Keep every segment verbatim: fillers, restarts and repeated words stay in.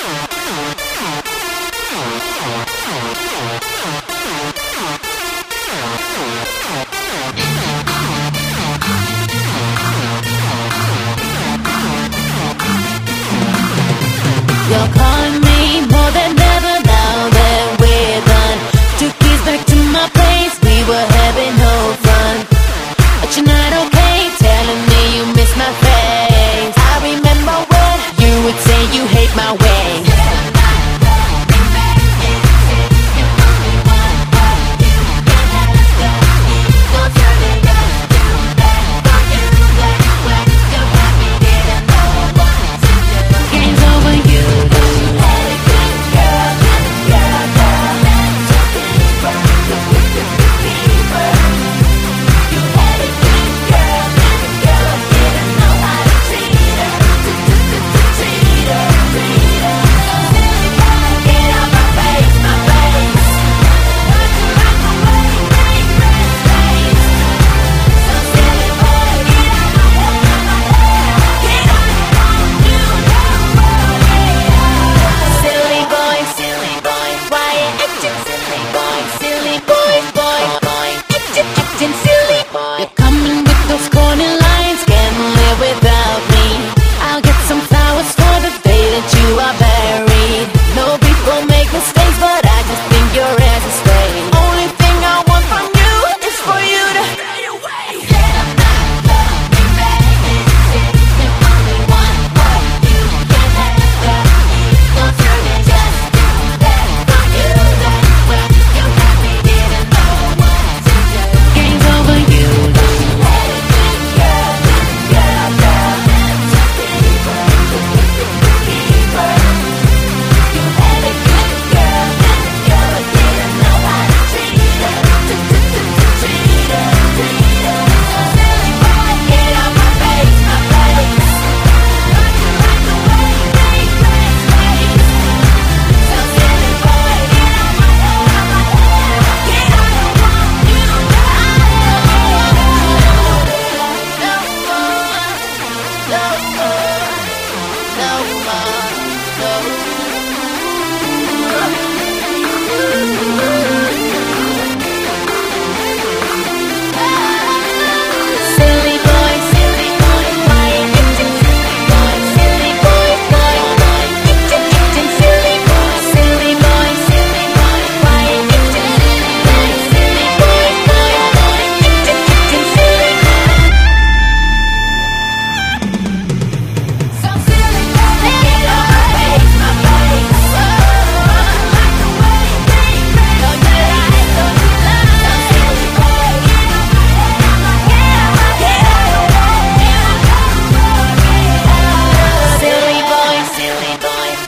You're calling me more than ever now that we're done. Took keys back to my place, we were having no fun. But you're not okay, telling me you miss my face. I remember when you would say you hate my way. You're coming with those corny lines, can't live without me. I'll get some flowers for the day that you are buried. No people make mistakes, but I just think your ass is straight. Only thing I want from you is for you to stay away. Said I'm not loving baby. You only want what you can have. Don't tell me just do that for you. That when you got me didn't know what to do. Game's over, you.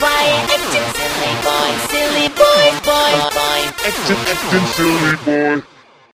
Acting, acting silly boy.